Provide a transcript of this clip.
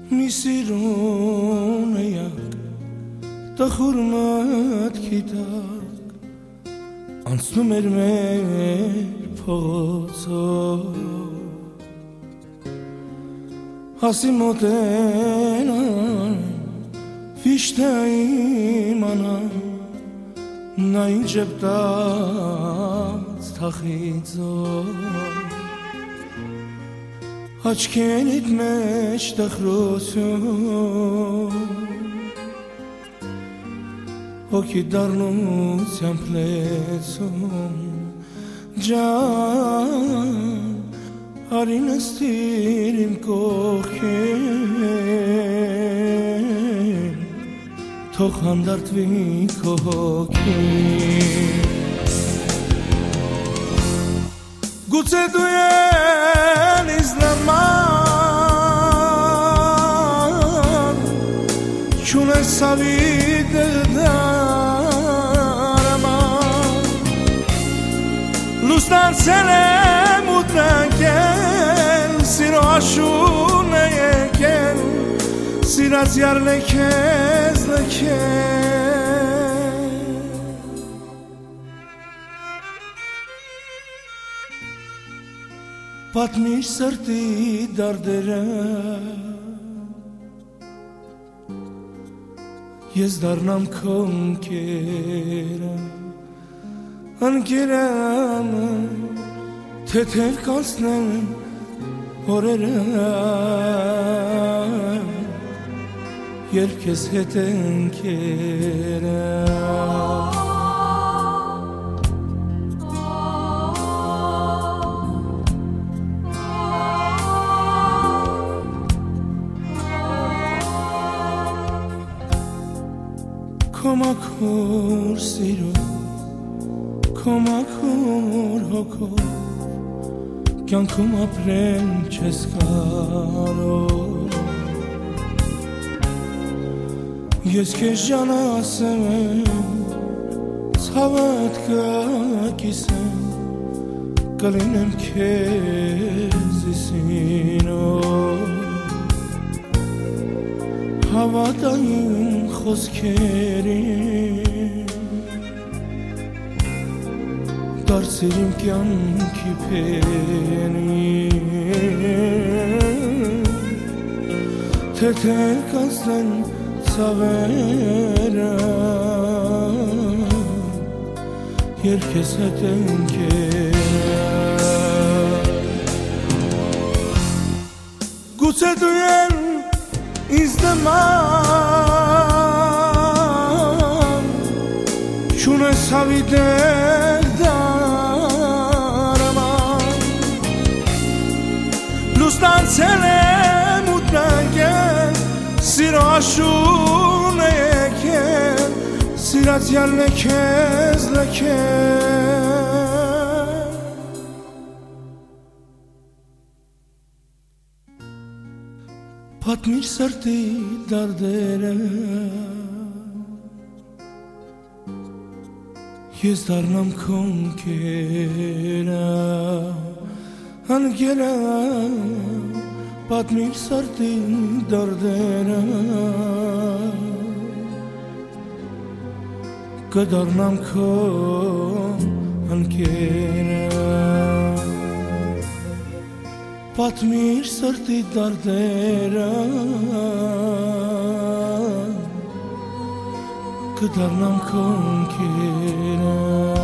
Միսիրուն եակ տխուրմատ կիտակ անցնում էր մեր փողոցով Հասի մոտենան վիշտը իմանան նա ինչ ժպտաց թախիծով Աչքերիդ մեջ տխրություն Հոգի դառնությամբ լեցում Ջան Արի նստիր իմ կողքին Թող հանդարտվի քո հոգին Գուցե դու ինձ նման Չունես ցավի դրդարման Լուսնացել եմ ու տնկել Սիրո աշուն է եկել Սիրած յարն է քեզ լքել Պատմիր սրտի դարդերը Ես դառնամ քո ընկերը Ընկերան թեթև կանցնեմ օրերը Երբ քեզ հետ ընկերը Քո մաքուր սիրո Քո մաքուր հոգով Կյանքում ապրել չես կարող Ես քեզ ջան ասեմ Ցավդ կկիսեմ Կլինեմ քեզ սինով Հավատա իմ խոսքերին Դարձիր իմ կյանքի փերին Թեթև կանցնեն ցավերը Երբ քեզ հետ ընկերը Գուցե դու ինձ նման Չունես ցավի դրդարման Լուսնացել եմ ու տնկել Սիրո աշուն է եկել Սիրած յարն է քեզ լքել Պատմիր սրտի դարդերը Ես դառնամ քո ընկերը Ընկերը Պատմիր սրտի դարդերը Կդառնամ քո ընկերը Պատմիր սրտի դարդերը Կդառնամ քո ընկերը